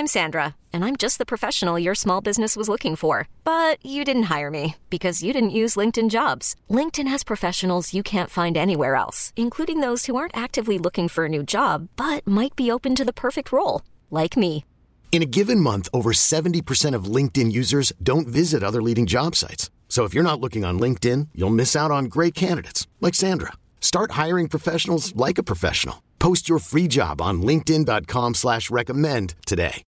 I'm Sandra, and I'm just the professional your small business was looking for. But you didn't hire me because you didn't use LinkedIn Jobs. LinkedIn has professionals you can't find anywhere else, including those who aren't actively looking for a new job, but might be open to the perfect role, like me. In a given month, over 70% of LinkedIn users don't visit other leading job sites. So if you're not looking on LinkedIn, you'll miss out on great candidates like Sandra. Start hiring professionals like a professional. Post your free job on linkedin.com/recommend today.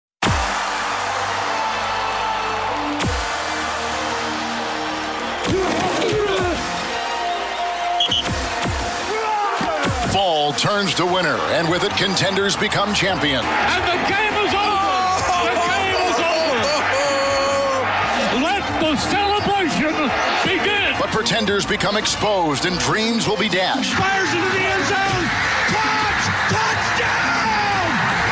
Fall turns to winter, and with it, contenders become champions. And the game is over! The game is over! Let the celebration begin! But pretenders become exposed, and dreams will be dashed. Fires into the end zone! Touchdown!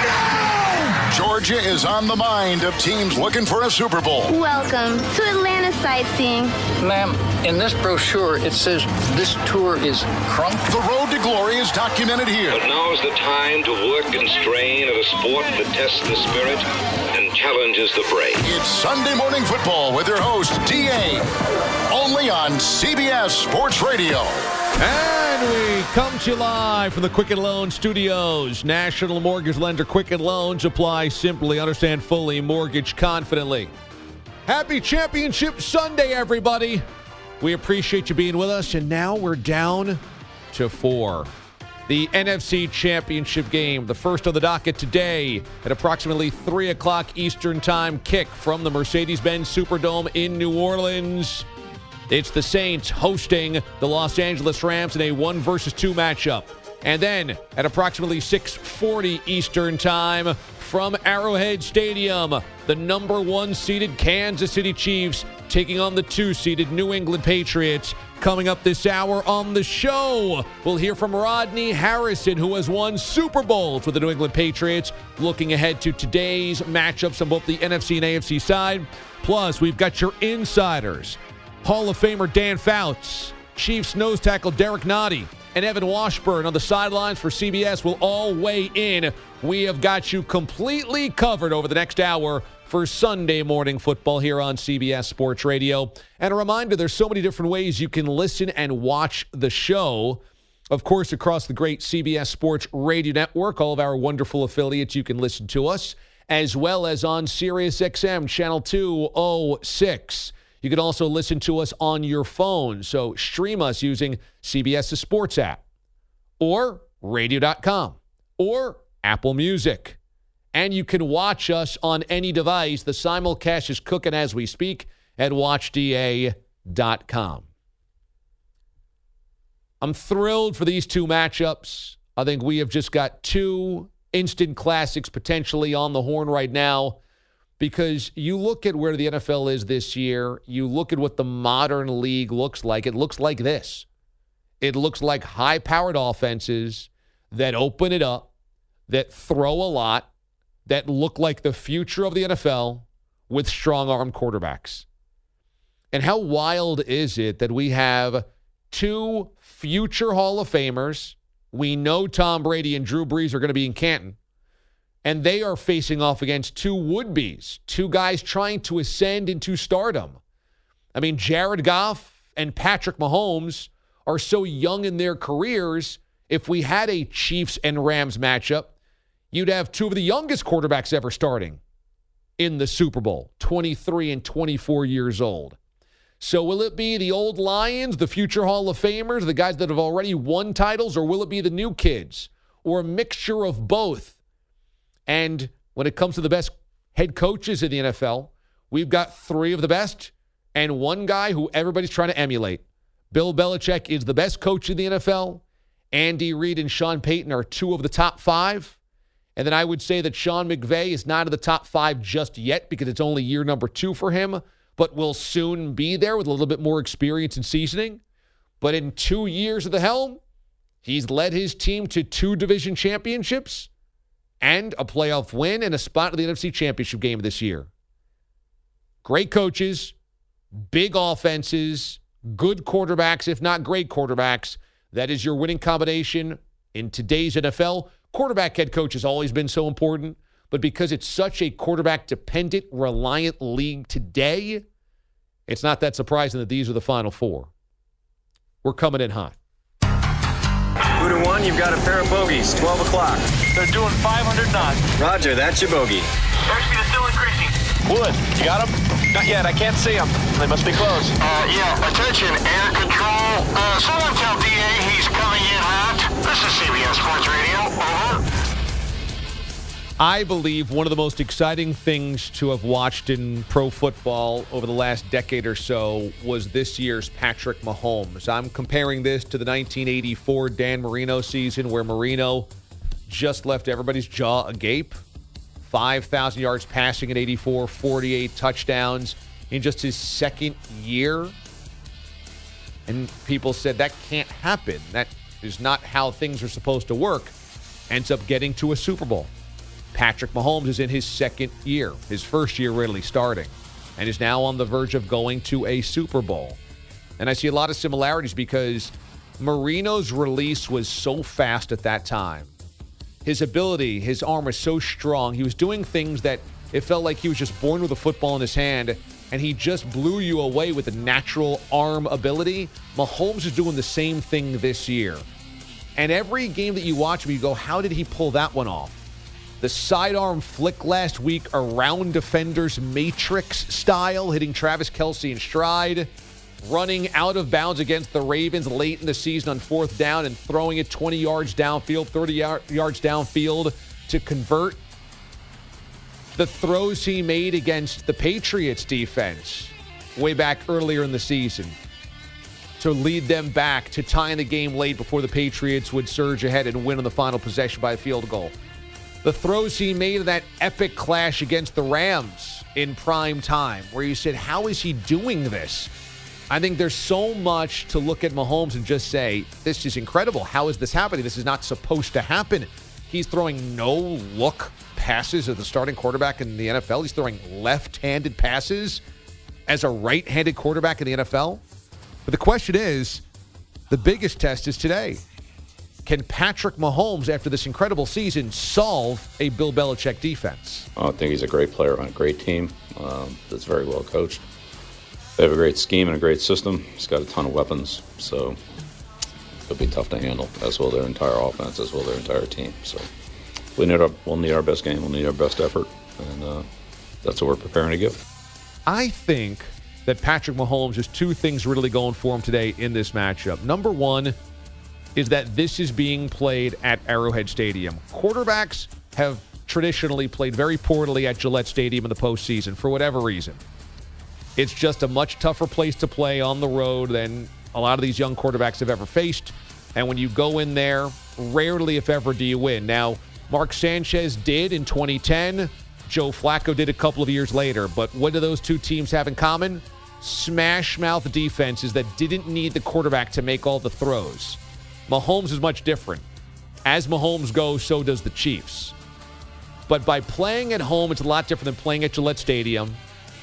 No! Georgia is on the mind of teams looking for a Super Bowl. Welcome to Atlanta Sightseeing. Ma'am, in this brochure, it says this tour is crunk. The road to glory is documented here. But now is the time to work and strain at a sport that tests the spirit and challenges the brain. It's Sunday Morning Football with your host, D.A., only on CBS Sports Radio. And we come to you live from the Quicken Loans Studios. National Mortgage Lender Quicken Loans. Apply simply, understand fully, mortgage confidently. Happy Championship Sunday, everybody. We appreciate you being with us, and now we're down to 4. The NFC Championship game, the first on the docket today at approximately 3 o'clock Eastern Time kick from the Mercedes-Benz Superdome in New Orleans. It's the Saints hosting the Los Angeles Rams in a 1-versus-2 matchup. And then at approximately 6:40 Eastern Time from Arrowhead Stadium, the number 1 seeded Kansas City Chiefs taking on the 2-seeded New England Patriots. Coming up this hour on the show, we'll hear from Rodney Harrison, who has won Super Bowls with the New England Patriots, looking ahead to today's matchups on both the NFC and AFC side. Plus, we've got your insiders. Hall of Famer Dan Fouts, Chiefs nose tackle Derek Nottie, and Evan Washburn on the sidelines for CBS will all weigh in. We have got you completely covered over the next hour for Sunday Morning Football here on CBS Sports Radio. And a reminder, there's so many different ways you can listen and watch the show. Of course, across the great CBS Sports Radio Network, all of our wonderful affiliates, you can listen to us, as well as on SiriusXM Channel 206. You can also listen to us on your phone, so stream us using CBS's Sports app or radio.com or Apple Music. And you can watch us on any device. The simulcast is cooking as we speak at watchda.com. I'm thrilled for these two matchups. I think we have just got 2 instant classics potentially on the horn right now. Because you look at where the NFL is this year, you look at what the modern league looks like, it looks like this. It looks like high-powered offenses that open it up, that throw a lot, that look like the future of the NFL with strong-arm quarterbacks. And how wild is it that we have 2 future Hall of Famers? We know Tom Brady and Drew Brees are going to be in Canton. And they are facing off against 2 would-bes, 2 guys trying to ascend into stardom. I mean, Jared Goff and Patrick Mahomes are so young in their careers. If we had a Chiefs and Rams matchup, you'd have 2 of the youngest quarterbacks ever starting in the Super Bowl, 23 and 24 years old. So will it be the old Lions, the future Hall of Famers, the guys that have already won titles, or will it be the new kids, or a mixture of both? And when it comes to the best head coaches in the NFL, we've got 3 of the best and 1 guy who everybody's trying to emulate. Bill Belichick is the best coach in the NFL. Andy Reid and Sean Payton are 2 of the top 5. And then I would say that Sean McVay is not in the top 5 just yet because it's only year number 2 for him, but will soon be there with a little bit more experience and seasoning. But in 2 years at the helm, he's led his team to 2 division championships and a playoff win and a spot in the NFC Championship game this year. Great coaches, big offenses, good quarterbacks, if not great quarterbacks. That is your winning combination in today's NFL. Quarterback head coach has always been so important, But because it's such a quarterback-dependent, reliant league today, it's not that surprising that these are the Final Four. We're coming in hot. 2-1, you've got a pair of bogeys, 12 o'clock. They're doing 500 knots. Roger, that's your bogey. Airspeed is still increasing. Wood, you got them? Not yet, I can't see them. They must be close. Yeah, attention, air control. Someone tell DA he's coming in hot. This is CBS Sports Radio, over. I believe one of the most exciting things to have watched in pro football over the last decade or so was this year's Patrick Mahomes. I'm comparing this to the 1984 Dan Marino season where Marino just left everybody's jaw agape. 5,000 yards passing in 84, 48 touchdowns in just his second year. And people said that can't happen. That is not how things are supposed to work. Ends up getting to a Super Bowl. Patrick Mahomes is in his second year, his first year really starting, and is now on the verge of going to a Super Bowl. And I see a lot of similarities because Marino's release was so fast at that time. His ability, his arm was so strong. He was doing things that it felt like he was just born with a football in his hand, and he just blew you away with the natural arm ability. Mahomes is doing the same thing this year. And every game that you watch him, you go, how did he pull that one off? The sidearm flick last week around defenders, Matrix style, hitting Travis Kelce in stride, running out of bounds against the Ravens late in the season on fourth down and throwing it 20 yards downfield, 30 yards downfield to convert. The throws he made against the Patriots defense way back earlier in the season to lead them back to tying the game late before the Patriots would surge ahead and win on the final possession by a field goal. The throws he made in that epic clash against the Rams in prime time, where you said, how is he doing this? I think there's so much to look at Mahomes and just say, this is incredible. How is this happening? This is not supposed to happen. He's throwing no-look passes as the starting quarterback in the NFL. He's throwing left-handed passes as a right-handed quarterback in the NFL. But the question is, the biggest test is today. Can Patrick Mahomes, after this incredible season, solve a Bill Belichick defense? I think he's a great player on a great team that's very well coached. They have a great scheme and a great system. He's got a ton of weapons, so it'll be tough to handle, as will their entire offense, as will their entire team. So we'll need our best game. We'll need our best effort, and that's what we're preparing to give. I think that Patrick Mahomes has two things really going for him today in this matchup. Number one is that this is being played at Arrowhead Stadium. Quarterbacks have traditionally played very poorly at Gillette Stadium in the postseason for whatever reason. It's just a much tougher place to play on the road than a lot of these young quarterbacks have ever faced. And when you go in there, rarely, if ever, do you win. Now, Mark Sanchez did in 2010. Joe Flacco did a couple of years later. But what do those two teams have in common? Smash-mouth defenses that didn't need the quarterback to make all the throws. Mahomes is much different. As Mahomes goes, so does the Chiefs. But by playing at home, it's a lot different than playing at Gillette Stadium.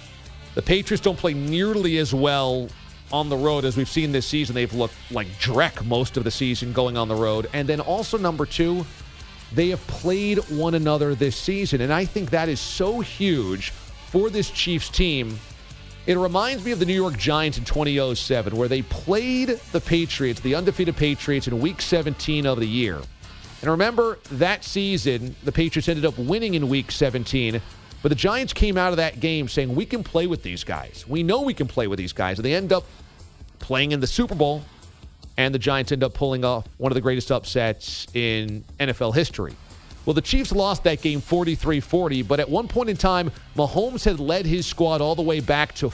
The Patriots don't play nearly as well on the road as we've seen this season. They've looked like dreck most of the season going on the road. And then also, number two, they have played one another this season. And I think that is so huge for this Chiefs team. It reminds me of the New York Giants in 2007, where they played the Patriots, the undefeated Patriots, in Week 17 of the year. And remember, that season, the Patriots ended up winning in Week 17, but the Giants came out of that game saying, we can play with these guys. We know we can play with these guys. And they end up playing in the Super Bowl, and the Giants end up pulling off one of the greatest upsets in NFL history. Well, the Chiefs lost that game 43-40, but at one point in time, Mahomes had led his squad all the way back to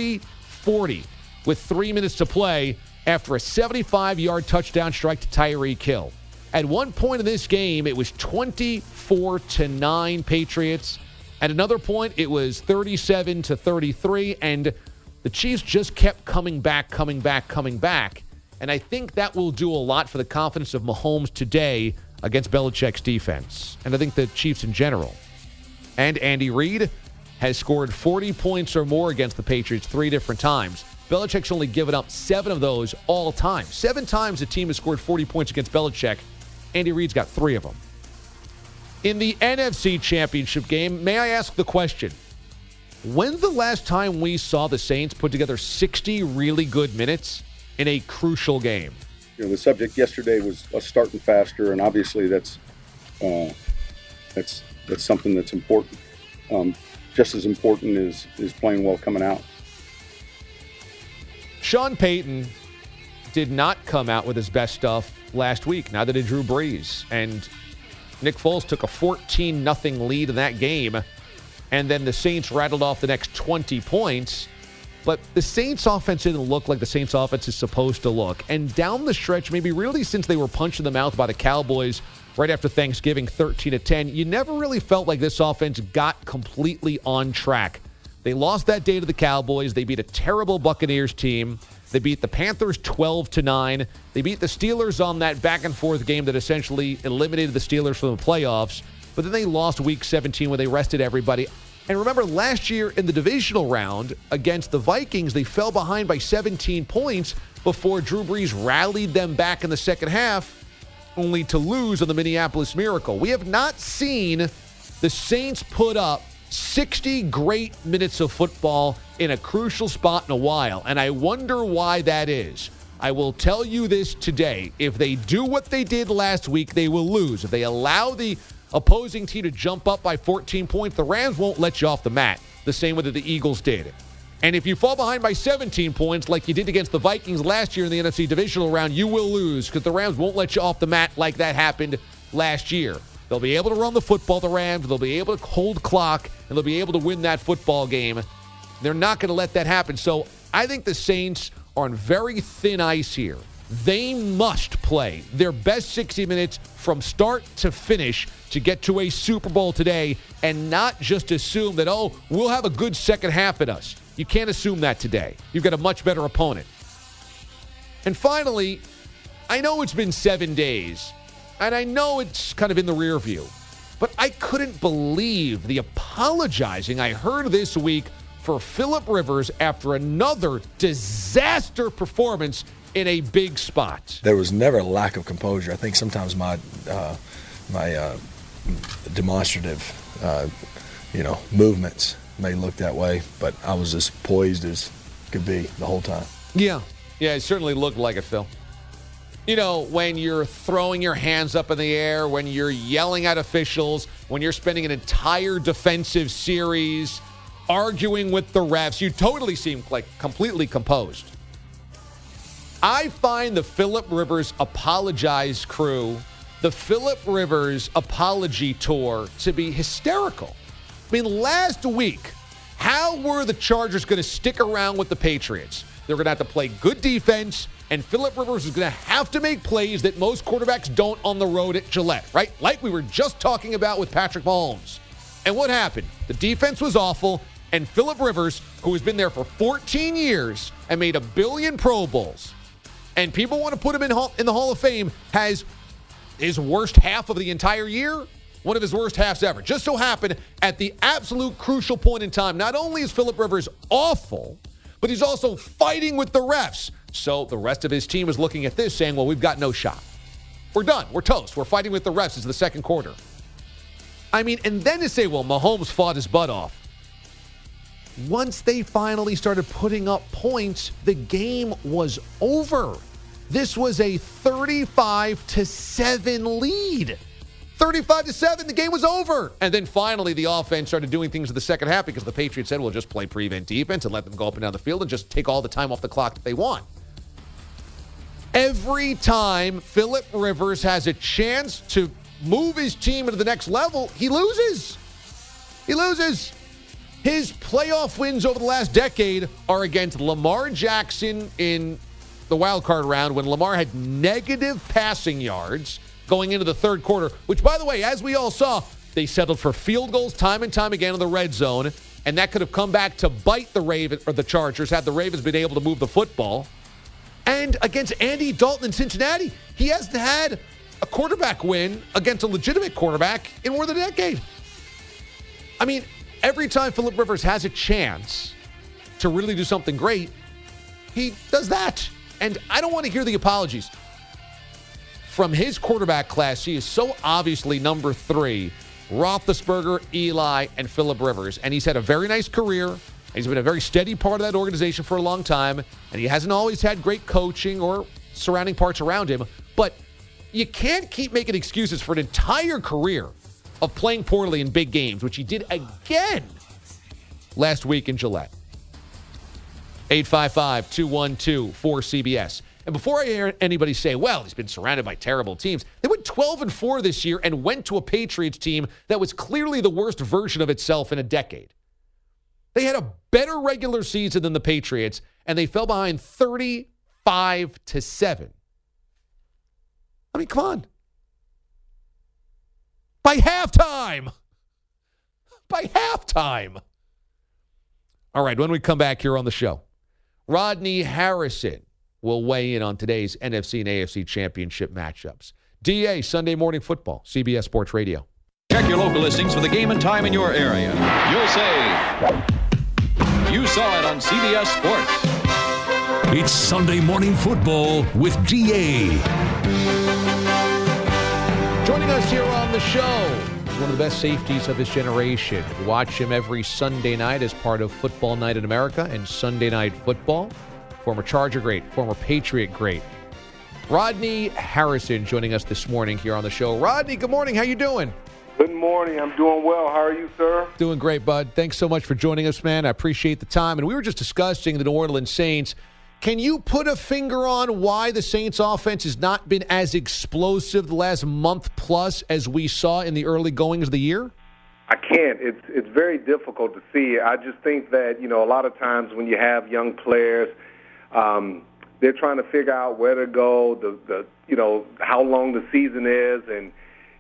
40-40 with 3 minutes to play after a 75-yard touchdown strike to Tyreek Hill. At one point in this game, it was 24-9 Patriots. At another point, it was 37-33, and the Chiefs just kept coming back. And I think that will do a lot for the confidence of Mahomes today against Belichick's defense. And I think the Chiefs in general. And Andy Reid has scored 40 points or more against the Patriots 3 different times. Belichick's only given up 7 of those all time. 7 times the team has scored 40 points against Belichick. Andy Reid's got 3 of them. In the NFC Championship game, may I ask the question, when's the last time we saw the Saints put together 60 really good minutes in a crucial game? You know, the subject yesterday was us starting faster, and obviously that's something that's important. Just as important is playing well coming out. Sean Payton did not come out with his best stuff last week. Neither did Drew Brees. And Nick Foles took a 14-0 lead in that game. And then the Saints rattled off the next 20 points. But the Saints offense didn't look like the Saints offense is supposed to look. And down the stretch, maybe really since they were punched in the mouth by the Cowboys right after Thanksgiving, 13-10, you never really felt like this offense got completely on track. They lost that day to the Cowboys. They beat a terrible Buccaneers team. They beat the Panthers 12-9. They beat the Steelers on that back-and-forth game that essentially eliminated the Steelers from the playoffs. But then they lost Week 17 where they rested everybody. And remember, last year in the divisional round against the Vikings, they fell behind by 17 points before Drew Brees rallied them back in the second half, only to lose on the Minneapolis Miracle. We have not seen the Saints put up 60 great minutes of football in a crucial spot in a while, and I wonder why that is. I will tell you this today. If they do what they did last week, they will lose. If they allow the opposing team to jump up by 14 points, the Rams won't let you off the mat the same way that the Eagles did. And if you fall behind by 17 points like you did against the Vikings last year in the NFC divisional round, you will lose because the Rams won't let you off the mat like that happened last year. They'll be able to run the football, the Rams. They'll be able to hold clock, and they'll be able to win that football game. They're not going to let that happen. So I think the Saints are on very thin ice here. They must play their best 60 minutes from start to finish to get to a Super Bowl today and not just assume that, oh, we'll have a good second half in us. You can't assume that today. You've got a much better opponent. And finally, I know it's been 7 days, and I know it's kind of in the rear view, but I couldn't believe the apologizing I heard this week for Phillip Rivers after another disaster performance in a big spot. There was never a lack of composure. I think sometimes my demonstrative, movements may look that way, but I was as poised as could be the whole time. Yeah, it certainly looked like it, Phil. You know, when you're throwing your hands up in the air, when you're yelling at officials, when you're spending an entire defensive series arguing with the refs, you totally seem like completely composed. I find the Phillip Rivers Apologize crew, the Phillip Rivers apology tour, to be hysterical. I mean, last week, how were the Chargers going to stick around with the Patriots? They're going to have to play good defense, and Phillip Rivers is going to have to make plays that most quarterbacks don't on the road at Gillette, right? Like we were just talking about with Patrick Mahomes. And what happened? The defense was awful, and Phillip Rivers, who has been there for 14 years and made 1 billion Pro Bowls, and people want to put him in the Hall of Fame, has his worst half of the entire year, one of his worst halves ever. Just so happened at the absolute crucial point in time, not only is Phillip Rivers awful, but he's also fighting with the refs. So the rest of his team is looking at this saying, well, we've got no shot. We're done. We're toast. We're fighting with the refs. It's the second quarter. I mean, and then to say, well, Mahomes fought his butt off. Once they finally started putting up points, the game was over. This was a 35-7 lead. 35-7, the game was over. And then finally the offense started doing things in the second half because the Patriots said, well, just play prevent defense and let them go up and down the field and just take all the time off the clock that they want. Every time Phillip Rivers has a chance to move his team into the next level, he loses. He loses. His playoff wins over the last decade are against Lamar Jackson in the wild card round when Lamar had negative passing yards going into the third quarter, which, by the way, as we all saw, they settled for field goals time and time again in the red zone, and that could have come back to bite the Chargers had the Ravens been able to move the football. And against Andy Dalton in Cincinnati, he hasn't had a quarterback win against a legitimate quarterback in more than a decade. I mean, every time Phillip Rivers has a chance to really do something great, he does that. And I don't want to hear the apologies. From his quarterback class, he is so obviously number 3. Roethlisberger, Eli, and Phillip Rivers. And he's had a very nice career. He's been a very steady part of that organization for a long time. And he hasn't always had great coaching or surrounding parts around him. But you can't keep making excuses for an entire career of playing poorly in big games, which he did again last week in Gillette. 855-212-4CBS. And before I hear anybody say, well, he's been surrounded by terrible teams, they went 12-4 this year and went to a Patriots team that was clearly the worst version of itself in a decade. They had a better regular season than the Patriots, and they fell behind 35-7. I mean, come on. By halftime. All right, when we come back here on the show, Rodney Harrison will weigh in on today's NFC and AFC championship matchups. DA, Sunday Morning Football, CBS Sports Radio. Check your local listings for the game and time in your area. You'll say, you saw it on CBS Sports. It's Sunday Morning Football with DA. Joining us here on the show is one of the best safeties of his generation. You watch him every Sunday night as part of Football Night in America and Sunday Night Football. Former Charger great, former Patriot great. Rodney Harrison joining us this morning here on the show. Rodney, good morning. How you doing? Good morning. I'm doing well. How are you, sir? Doing great, bud. Thanks so much for joining us, man. I appreciate the time. And we were just discussing the New Orleans Saints. Can you put a finger on why the Saints offense has not been as explosive the last month plus as we saw in the early goings of the year? I can't. It's very difficult to see. I just think that, a lot of times when you have young players, they're trying to figure out where to go, how long the season is, and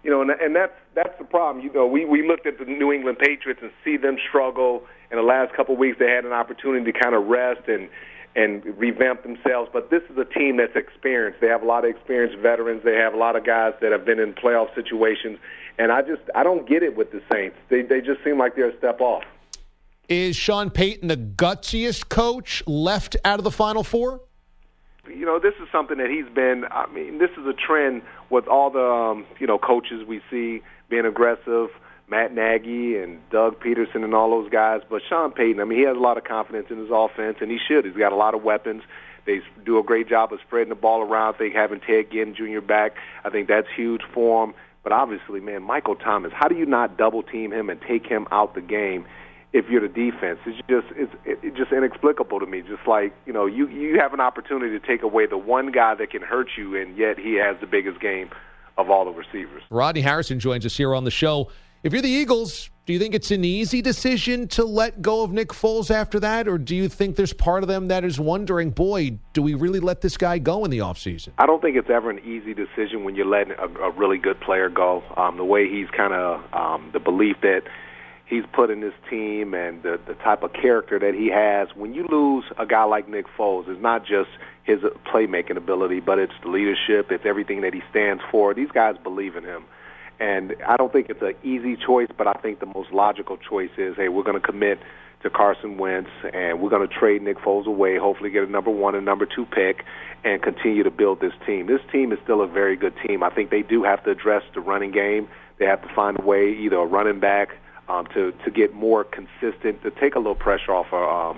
that's the problem. We looked at the New England Patriots and see them struggle in the last couple of weeks. They had an opportunity to kind of rest and revamp themselves, but this is a team that's experienced. They have a lot of experienced veterans. They have a lot of guys that have been in playoff situations, and I don't get it with the Saints. They just seem like they're a step off. Is Sean Payton the gutsiest coach left out of the Final Four? This is something that he's been, this is a trend with all the, coaches we see being aggressive, Matt Nagy and Doug Peterson and all those guys. But Sean Payton, he has a lot of confidence in his offense, and he should. He's got a lot of weapons. They do a great job of spreading the ball around. I think having Ted Ginn Jr. back, I think that's huge for him. But obviously, man, Michael Thomas, how do you not double-team him and take him out the game if you're the defense? It's just inexplicable to me. Just like, you have an opportunity to take away the one guy that can hurt you, and yet he has the biggest game of all the receivers. Rodney Harrison joins us here on the show. If you're the Eagles, do you think it's an easy decision to let go of Nick Foles after that, or do you think there's part of them that is wondering, boy, do we really let this guy go in the offseason? I don't think it's ever an easy decision when you're letting a really good player go. The way he's kind of the belief that he's put in this team and the type of character that he has. When you lose a guy like Nick Foles, it's not just his playmaking ability, but it's the leadership, it's everything that he stands for. These guys believe in him. And I don't think it's an easy choice, but I think the most logical choice is, hey, we're going to commit to Carson Wentz, and we're going to trade Nick Foles away, hopefully get a number 1 and number 2 pick, and continue to build this team. This team is still a very good team. I think they do have to address the running game. They have to find a way, either a running back to get more consistent, to take a little pressure off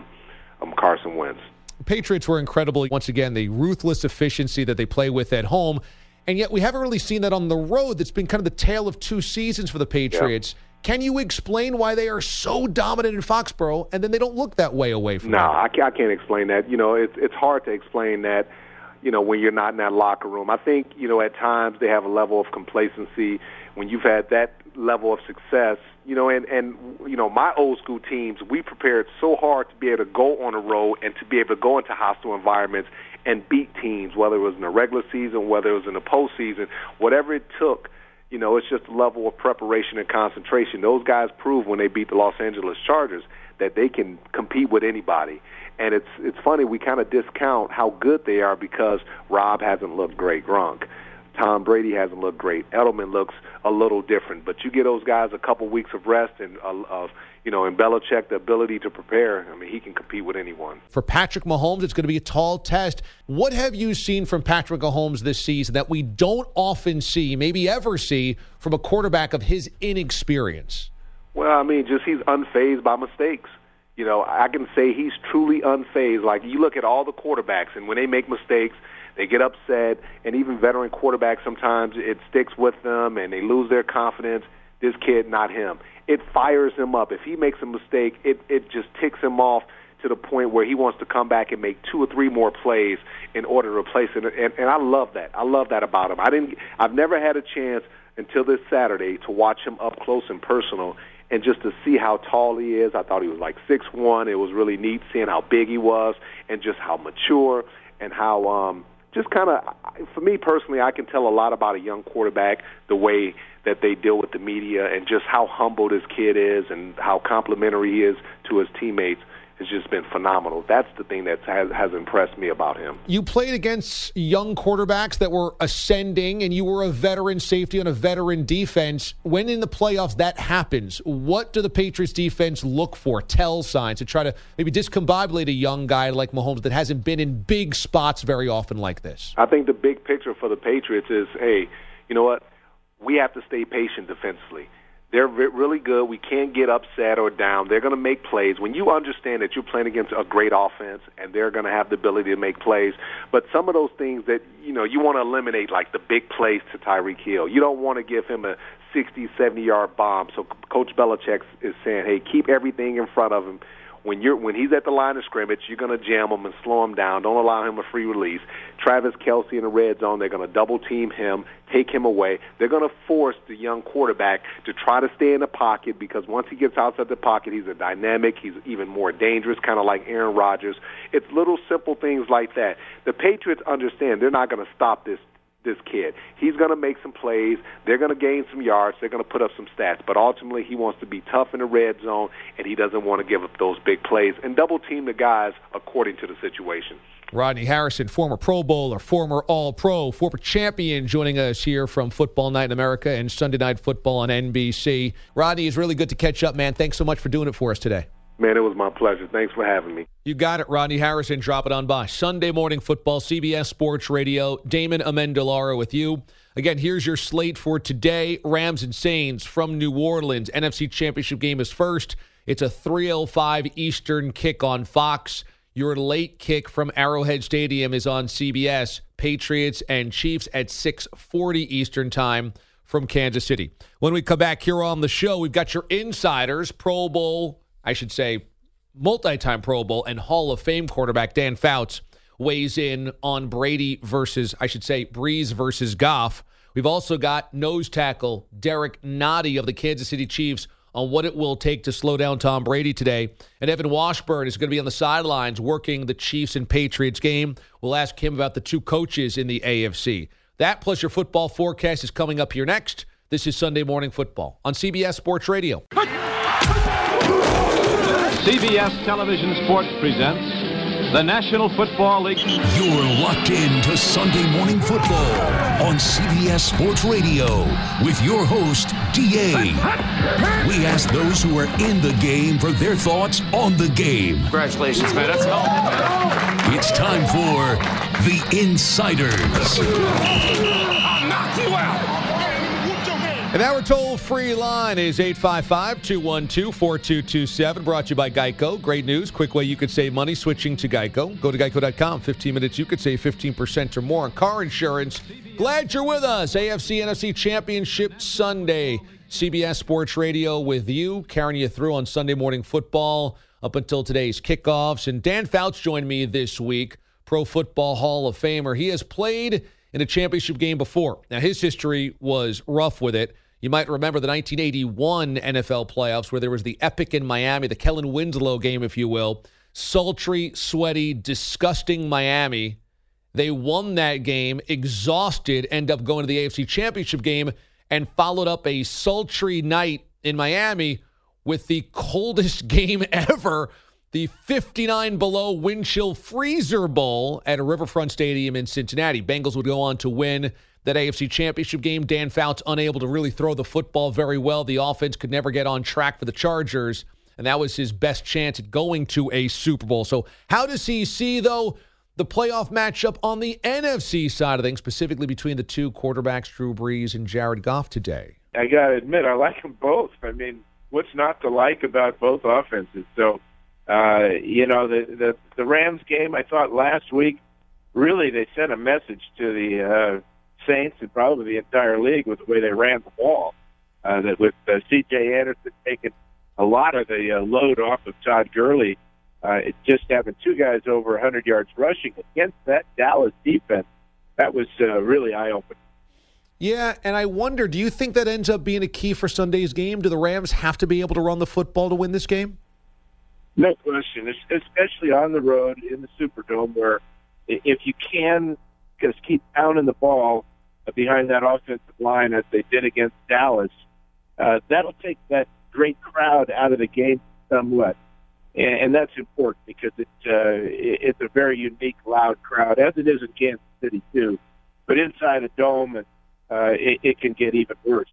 of Carson Wentz. The Patriots were incredible. Once again, the ruthless efficiency that they play with at home. And yet we haven't really seen that on the road. That's been kind of the tale of two seasons for the Patriots. Yeah. Can you explain why they are so dominant in Foxborough and then they don't look that way away from No, I can't explain that. It's hard to explain that, when you're not in that locker room. I think, at times they have a level of complacency when you've had that level of success. My old school teams, we prepared so hard to be able to go on the road and to be able to go into hostile environments and beat teams, whether it was in the regular season, whether it was in the postseason, whatever it took. It's just a level of preparation and concentration. Those guys proved when they beat the Los Angeles Chargers that they can compete with anybody. And it's funny, we kind of discount how good they are because Rob hasn't looked great, Gronk. Tom Brady hasn't looked great. Edelman looks a little different. But you get those guys a couple weeks of rest and and Belichick the ability to prepare. I mean, he can compete with anyone. For Patrick Mahomes, it's going to be a tall test. What have you seen from Patrick Mahomes this season that we don't often see, maybe ever see, from a quarterback of his inexperience? Well, I mean, just he's unfazed by mistakes. I can say he's truly unfazed. Like, you look at all the quarterbacks, and when they make mistakes, they get upset, and even veteran quarterbacks, sometimes it sticks with them, and they lose their confidence. This kid, not him. It fires him up. If he makes a mistake, it just ticks him off to the point where he wants to come back and make 2 or 3 more plays in order to replace it. And I love that. I love that about him. I've never had a chance until this Saturday to watch him up close and personal, and just to see how tall he is. I thought he was like 6'1". It was really neat seeing how big he was and just how mature and how just kind of, for me personally, I can tell a lot about a young quarterback, the way that they deal with the media and just how humble this kid is and how complimentary he is to his teammates. Has just been phenomenal. That's the thing that has impressed me about him. You played against young quarterbacks that were ascending, and you were a veteran safety on a veteran defense. When in the playoffs that happens, what do the Patriots defense look for, tell signs, to try to maybe discombobulate a young guy like Mahomes that hasn't been in big spots very often like this? I think the big picture for the Patriots is, hey, you know what? We have to stay patient defensively. They're really good. We can't get upset or down. They're going to make plays. When you understand that you're playing against a great offense and they're going to have the ability to make plays, but some of those things that, you want to eliminate, like the big plays to Tyreek Hill. You don't want to give him a 60, 70-yard bomb. So Coach Belichick is saying, hey, keep everything in front of him. When he's at the line of scrimmage, you're going to jam him and slow him down. Don't allow him a free release. Travis Kelce in the red zone, they're going to double-team him, take him away. They're going to force the young quarterback to try to stay in the pocket, because once he gets outside the pocket, he's a dynamic. He's even more dangerous, kind of like Aaron Rodgers. It's little simple things like that. The Patriots understand they're not going to stop this kid. He's going to make some plays. They're going to gain some yards. They're going to put up some stats. But ultimately, he wants to be tough in the red zone, and he doesn't want to give up those big plays and double-team the guys according to the situation. Rodney Harrison, former Pro Bowler, former All-Pro, former champion, joining us here from Football Night in America and Sunday Night Football on NBC. Rodney, it's really good to catch up, man. Thanks so much for doing it for us today. Man, it was my pleasure. Thanks for having me. You got it, Rodney Harrison. Drop it on by. Sunday Morning Football, CBS Sports Radio. Damon Amendolara with you. Again, here's your slate for today. Rams and Saints from New Orleans. NFC Championship game is first. It's a 3:05 Eastern kick on Fox. Your late kick from Arrowhead Stadium is on CBS. Patriots and Chiefs at 6:40 Eastern time from Kansas City. When we come back here on the show, we've got your insiders, Pro Bowl, I should say, multi-time Pro Bowl and Hall of Fame quarterback Dan Fouts weighs in on Breeze versus Goff. We've also got nose tackle Derek Nottie of the Kansas City Chiefs on what it will take to slow down Tom Brady today. And Evan Washburn is going to be on the sidelines working the Chiefs and Patriots game. We'll ask him about the 2 coaches in the AFC. That plus your football forecast is coming up here next. This is Sunday Morning Football on CBS Sports Radio. CBS Television Sports presents the National Football League. You're locked in to Sunday Morning Football on CBS Sports Radio with your host, D.A. We ask those who are in the game for their thoughts on the game. Congratulations, man. That's helpful. It's time for The Insiders. I'll knock you out. And our toll-free line is 855-212-4227, brought to you by Geico. Great news, quick way you could save money switching to Geico. Go to geico.com. 15 minutes, you could save 15% or more on car insurance. Glad you're with us. AFC NFC Championship Sunday. CBS Sports Radio with you, carrying you through on Sunday Morning Football up until today's kickoffs. And Dan Fouts joined me this week, Pro Football Hall of Famer. He has played in a championship game before. Now, his history was rough with it. You might remember the 1981 NFL playoffs where there was the epic in Miami, the Kellen Winslow game, if you will. Sultry, sweaty, disgusting Miami. They won that game, exhausted, end up going to the AFC Championship game, and followed up a sultry night in Miami with the coldest game ever the 59 below wind chill freezer bowl at a Riverfront Stadium in Cincinnati. Bengals would go on to win that AFC Championship game. Dan Fouts unable to really throw the football very well. The offense could never get on track for the Chargers, and that was his best chance at going to a Super Bowl. So how does he see, though, the playoff matchup on the NFC side of things, specifically between the two quarterbacks, Drew Brees and Jared Goff today? I got to admit, I like them both. I mean, what's not to like about both offenses? So, the Rams game, I thought last week, really they sent a message to the Saints and probably the entire league with the way they ran the ball. That with C.J. Anderson taking a lot of the load off of Todd Gurley, it's just having two guys over 100 yards rushing against that Dallas defense. That was really eye-opening. Yeah, and I wonder, do you think that ends up being a key for Sunday's game? Do the Rams have to be able to run the football to win this game? No question, especially on the road in the Superdome, where if you can just keep pounding the ball behind that offensive line as they did against Dallas, that'll take that great crowd out of the game somewhat. And that's important because it's a very unique, loud crowd, as it is in Kansas City, too. But inside a dome, and it can get even worse.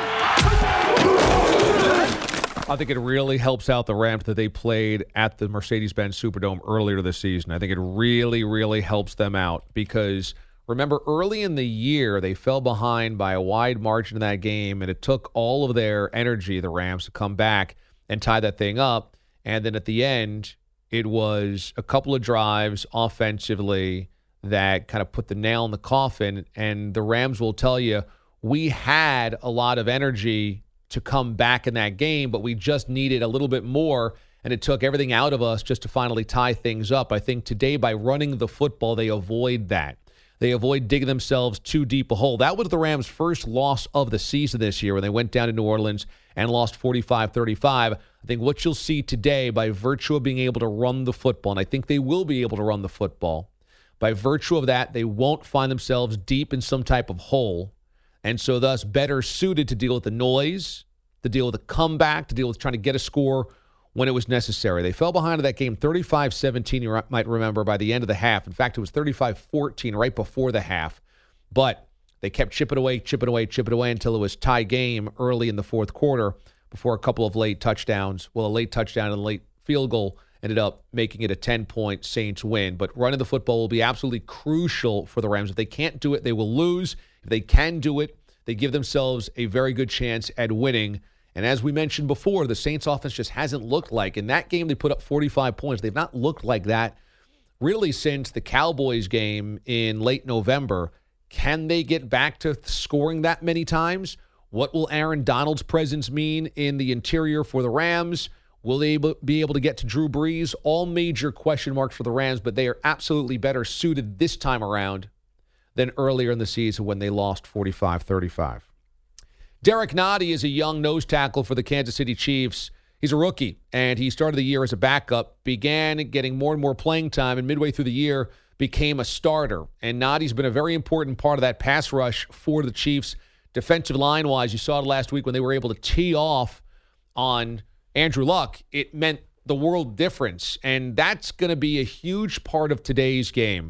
I think it really helps out the Rams that they played at the Mercedes-Benz Superdome earlier this season. I think it really, really helps them out because, remember, early in the year, they fell behind by a wide margin in that game, and it took all of their energy, the Rams, to come back and tie that thing up. And then at the end, it was a couple of drives offensively that kind of put the nail in the coffin. And the Rams will tell you, we had a lot of energy to come back in that game, but we just needed a little bit more, and it took everything out of us just to finally tie things up. I think today, by running the football, they avoid that. They avoid digging themselves too deep a hole. That was the Rams' first loss of the season this year when they went down to New Orleans and lost 45-35. I think what you'll see today, by virtue of being able to run the football, and I think they will be able to run the football, by virtue of that, they won't find themselves deep in some type of hole, and so thus better suited to deal with the noise, to deal with the comeback, to deal with trying to get a score when it was necessary. They fell behind in that game 35-17, you might remember, by the end of the half. In fact, it was 35-14 right before the half. But they kept chipping away until it was tie game early in the fourth quarter before a couple of late touchdowns. Well, a late touchdown and a late field goal ended up making it a 10-point Saints win. But running the football will be absolutely crucial for the Rams. If they can't do it, they will lose. If they can do it, they give themselves a very good chance at winning. And as we mentioned before, the Saints offense just hasn't looked like. In that game, they put up 45 points. They've not looked like that really since the Cowboys game in late November. Can they get back to scoring that many times? What will Aaron Donald's presence mean in the interior for the Rams? Will they be able to get to Drew Brees? All major question marks for the Rams, but they are absolutely better suited this time around than earlier in the season when they lost 45-35. Derek Nottie is a young nose tackle for the Kansas City Chiefs. He's a rookie, and he started the year as a backup, began getting more and more playing time, and midway through the year became a starter. And Nottie's been a very important part of that pass rush for the Chiefs. Defensive line-wise, you saw it last week when they were able to tee off on Andrew Luck. It meant the world difference, and that's going to be a huge part of today's game.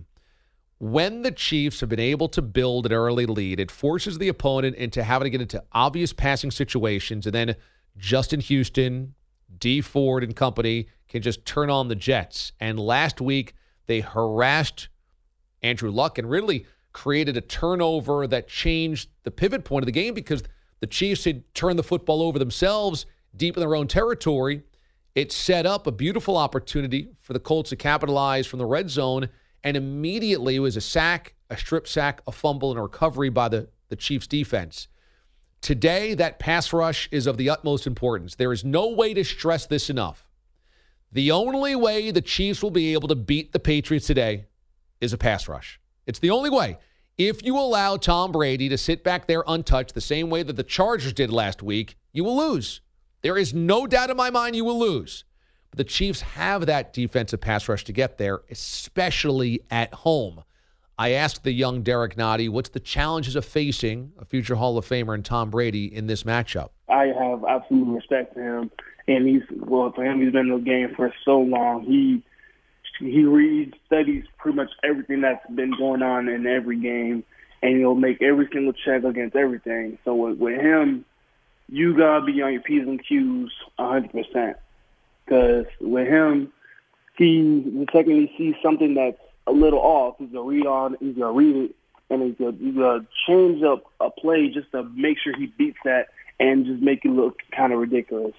When the Chiefs have been able to build an early lead, it forces the opponent into having to get into obvious passing situations, and then Justin Houston, Dee Ford, and company can just turn on the Jets. And last week, they harassed Andrew Luck and really created a turnover that changed the pivot point of the game because the Chiefs had turned the football over themselves deep in their own territory. It set up a beautiful opportunity for the Colts to capitalize from the red zone. And immediately it was a sack, a strip sack, a fumble, and a recovery by the Chiefs defense. Today, that pass rush is of the utmost importance. There is no way to stress this enough. The only way the Chiefs will be able to beat the Patriots today is a pass rush. It's the only way. If you allow Tom Brady to sit back there untouched the same way that the Chargers did last week, you will lose. There is no doubt in my mind you will lose. But the Chiefs have that defensive pass rush to get there, especially at home. I asked the young Derek Nottie, what's the challenges of facing a future Hall of Famer and Tom Brady in this matchup? I have absolute respect for him. And for him, he's been in the game for so long. He reads, studies pretty much everything that's been going on in every game, and he'll make every single check against everything. So with him, you got to be on your P's and Q's 100%. Because with him, the second he sees something that's a little off, he's going to read it, and he's going to change up a play just to make sure he beats that and just make it look kind of ridiculous.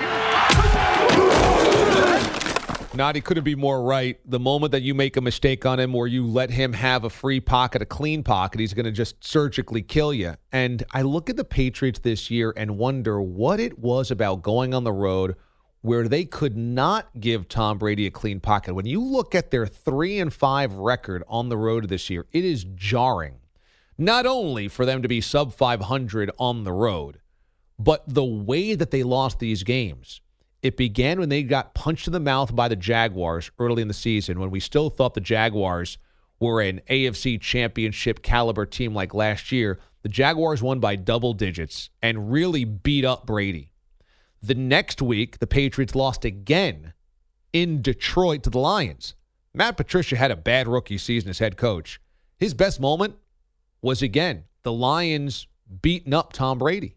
Nadi couldn't be more right. The moment that you make a mistake on him or you let him have a free pocket, a clean pocket, he's going to just surgically kill you. And I look at the Patriots this year and wonder what it was about going on the road where they could not give Tom Brady a clean pocket. When you look at their 3-5 record on the road this year, it is jarring. Not only for them to be sub 500 on the road, but the way that they lost these games. It began when they got punched in the mouth by the Jaguars early in the season, when we still thought the Jaguars were an AFC championship caliber team like last year. The Jaguars won by double digits and really beat up Brady. The next week, the Patriots lost again in Detroit to the Lions. Matt Patricia had a bad rookie season as head coach. His best moment was, again, the Lions beating up Tom Brady.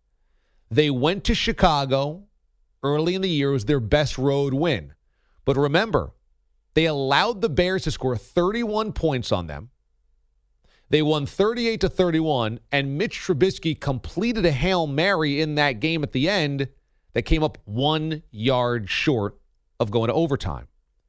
They went to Chicago early in the year. It was their best road win. But remember, they allowed the Bears to score 31 points on them. They won 38-31, and Mitch Trubisky completed a Hail Mary in that game at the end that came up 1 yard short of going to overtime.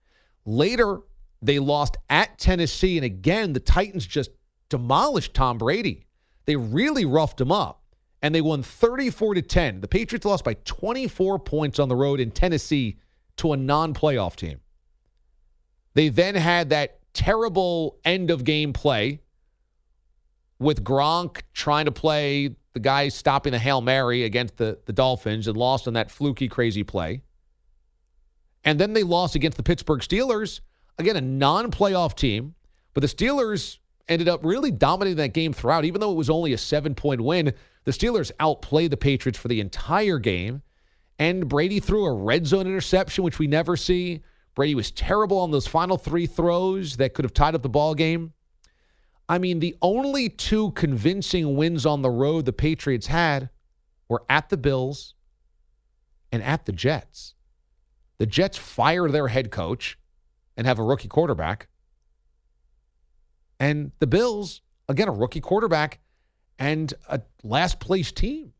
Later, they lost at Tennessee, and again, the Titans just demolished Tom Brady. They really roughed him up, and they won 34-10. The Patriots lost by 24 points on the road in Tennessee to a non-playoff team. They then had that terrible end-of-game play with Gronk trying to play the guy stopping the Hail Mary against the Dolphins and lost on that fluky, crazy play. And then they lost against the Pittsburgh Steelers, again, a non-playoff team. But the Steelers ended up really dominating that game throughout. Even though it was only a 7-point win, the Steelers outplayed the Patriots for the entire game. And Brady threw a red zone interception, which we never see. Brady was terrible on those final 3 throws that could have tied up the ball game. I mean, the only 2 convincing wins on the road the Patriots had were at the Bills and at the Jets. The Jets fire their head coach and have a rookie quarterback. And the Bills, again, a rookie quarterback and a last-place team.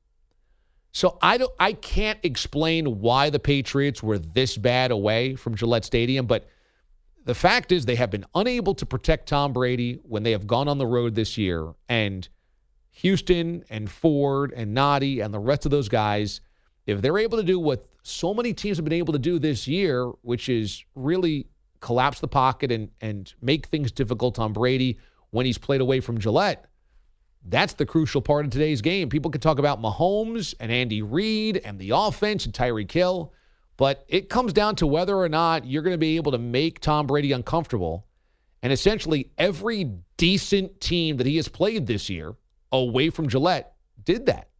So I can't explain why the Patriots were this bad away from Gillette Stadium, but the fact is they have been unable to protect Tom Brady when they have gone on the road this year. And Houston and Ford and Nadi and the rest of those guys, if they're able to do what so many teams have been able to do this year, which is really collapse the pocket and make things difficult on Brady when he's played away from Gillette, that's the crucial part of today's game. People can talk about Mahomes and Andy Reid and the offense and Tyreek Hill, but it comes down to whether or not you're going to be able to make Tom Brady uncomfortable. And essentially every decent team that he has played this year away from Gillette did that.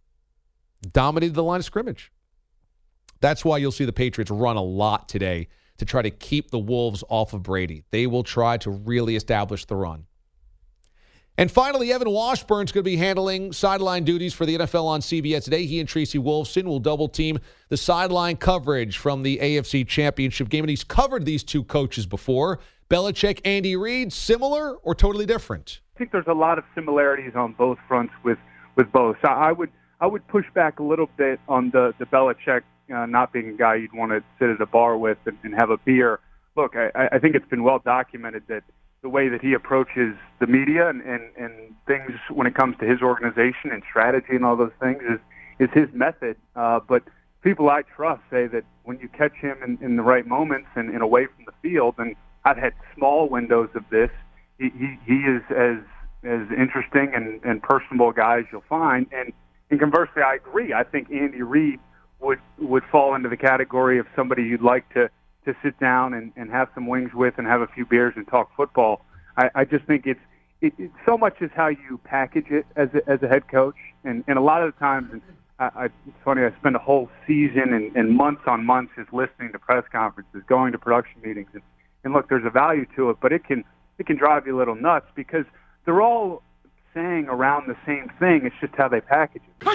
Dominated the line of scrimmage. That's why you'll see the Patriots run a lot today to try to keep the Wolves off of Brady. They will try to really establish the run. And finally, Evan Washburn's going to be handling sideline duties for the NFL on CBS today. He and Tracy Wolfson will double-team the sideline coverage from the AFC Championship game. And he's covered these 2 coaches before. Belichick, Andy Reid, similar or totally different? I think there's a lot of similarities on both fronts with both. So I would push back a little bit on the Belichick not being a guy you'd want to sit at a bar with and have a beer. Look, I think it's been well documented that the way that he approaches the media and things when it comes to his organization and strategy and all those things is his method. But people I trust say that when you catch him in the right moments and away from the field, and I've had small windows of this, he is as interesting and personable a guy as you'll find. And conversely, I agree. I think Andy Reid would fall into the category of somebody you'd like to sit down and have some wings with and have a few beers and talk football. I just think it's so much is how you package it as a head coach. And a lot of the times, and it's funny, I spent a whole season and months on months just listening to press conferences, going to production meetings. And look, there's a value to it, but it can drive you a little nuts because they're all saying around the same thing. It's just how they package it.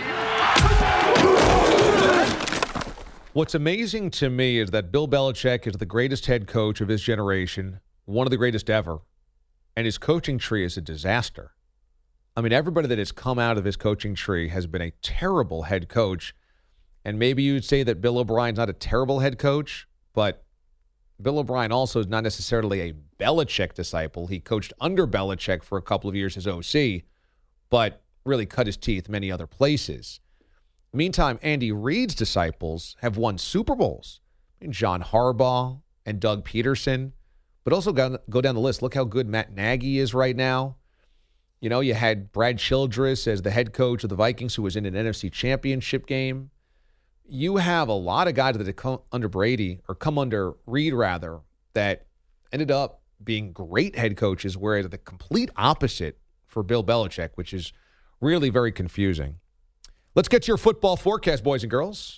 What's amazing to me is that Bill Belichick is the greatest head coach of his generation, one of the greatest ever, and his coaching tree is a disaster. I mean, everybody that has come out of his coaching tree has been a terrible head coach. And maybe you'd say that Bill O'Brien's not a terrible head coach, but Bill O'Brien also is not necessarily a Belichick disciple. He coached under Belichick for a couple of years as OC, but really cut his teeth many other places. Meantime, Andy Reid's disciples have won Super Bowls. I mean, John Harbaugh and Doug Peterson. But also go down the list. Look how good Matt Nagy is right now. You know, you had Brad Childress as the head coach of the Vikings who was in an NFC championship game. You have a lot of guys that have come under Brady, or come under Reid rather, that ended up being great head coaches, whereas the complete opposite for Bill Belichick, which is really very confusing. Let's get to your football forecast, boys and girls.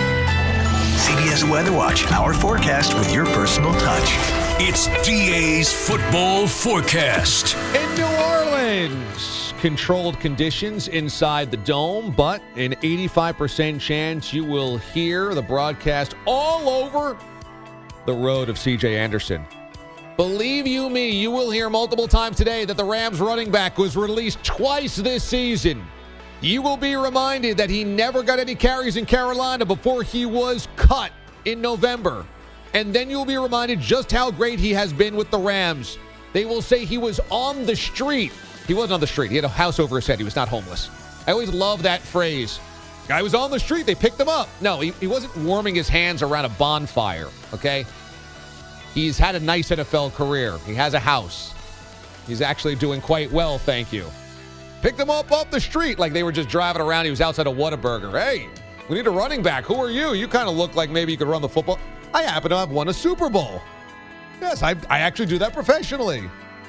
CBS Weather Watch, our forecast with your personal touch. It's DA's football forecast. In New Orleans, controlled conditions inside the dome, but an 85% chance you will hear the broadcast all over the road of C.J. Anderson. Believe you me, you will hear multiple times today that the Rams running back was released twice this season. You will be reminded that he never got any carries in Carolina before he was cut in November. And then you'll be reminded just how great he has been with the Rams. They will say he was on the street. He wasn't on the street. He had a house over his head. He was not homeless. I always love that phrase. Guy was on the street. They picked him up. No, he wasn't warming his hands around a bonfire, okay? He's had a nice NFL career. He has a house. He's actually doing quite well, thank you. Picked him up off the street like they were just driving around. He was outside of Whataburger. Hey, we need a running back. Who are you? You kind of look like maybe you could run the football. I happen to have won a Super Bowl. Yes, I actually do that professionally.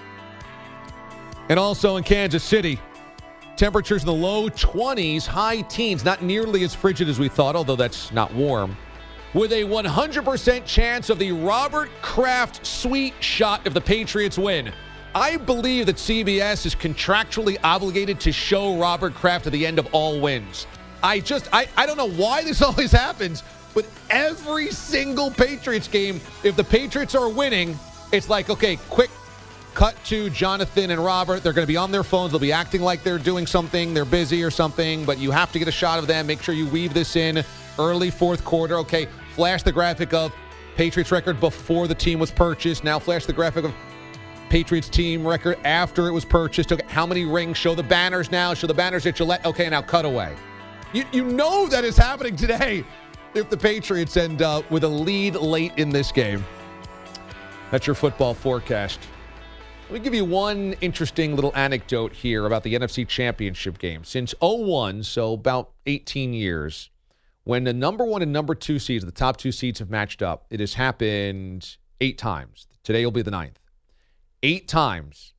And also in Kansas City, temperatures in the low 20s, high teens, not nearly as frigid as we thought, although that's not warm, with a 100% chance of the Robert Kraft sweet shot if the Patriots win. I believe that CBS is contractually obligated to show Robert Kraft at the end of all wins. I don't know why this always happens, but every single Patriots game, if the Patriots are winning, it's like, okay, quick cut to Jonathan and Robert. They're going to be on their phones. They'll be acting like they're doing something. They're busy or something, but you have to get a shot of them. Make sure you weave this in early fourth quarter. Okay, flash the graphic of Patriots record before the team was purchased. Now flash the graphic of Patriots team record after it was purchased. Okay, how many rings? Show the banners now. Show the banners at Gillette. Okay, now cut away. You know that is happening today if the Patriots end up with a lead late in this game. That's your football forecast. Let me give you one interesting little anecdote here about the NFC Championship game. Since 2001, so about 18 years, when the number one and number two seeds, the top two seeds have matched up, it has happened 8 times. Today will be the 9th. 8 times,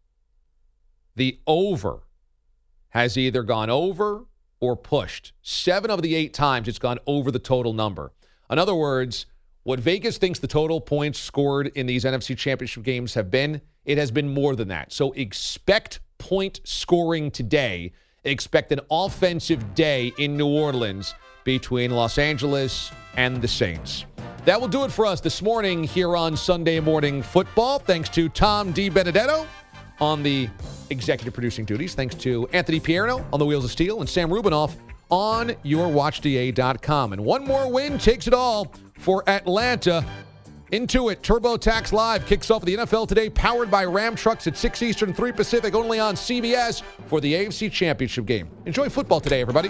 the over has either gone over or pushed. 7 of the 8 times it's gone over the total number. In other words, what Vegas thinks the total points scored in these NFC Championship games have been, it has been more than that. So expect point scoring today. Expect an offensive day in New Orleans between Los Angeles and the Saints. That will do it for us this morning here on Sunday Morning Football. Thanks to Tom DiBenedetto on the executive producing duties. Thanks to Anthony Pierno on the Wheels of Steel and Sam Rubinoff on yourwatchda.com. And one more win takes it all for Atlanta. Into it, TurboTax Live kicks off the NFL today, powered by Ram Trucks at 6 Eastern, 3 Pacific, only on CBS for the AFC Championship game. Enjoy football today, everybody.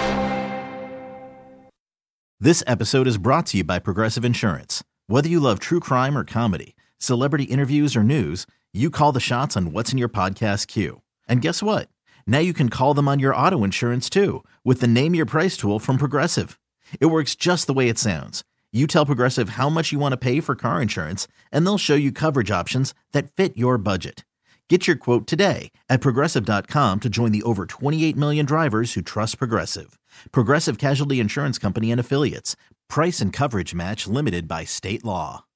This episode is brought to you by Progressive Insurance. Whether you love true crime or comedy, celebrity interviews or news, you call the shots on what's in your podcast queue. And guess what? Now you can call them on your auto insurance too with the Name Your Price tool from Progressive. It works just the way it sounds. You tell Progressive how much you want to pay for car insurance, and they'll show you coverage options that fit your budget. Get your quote today at Progressive.com to join the over 28 million drivers who trust Progressive. Progressive Casualty Insurance Company and Affiliates. Price and coverage match limited by state law.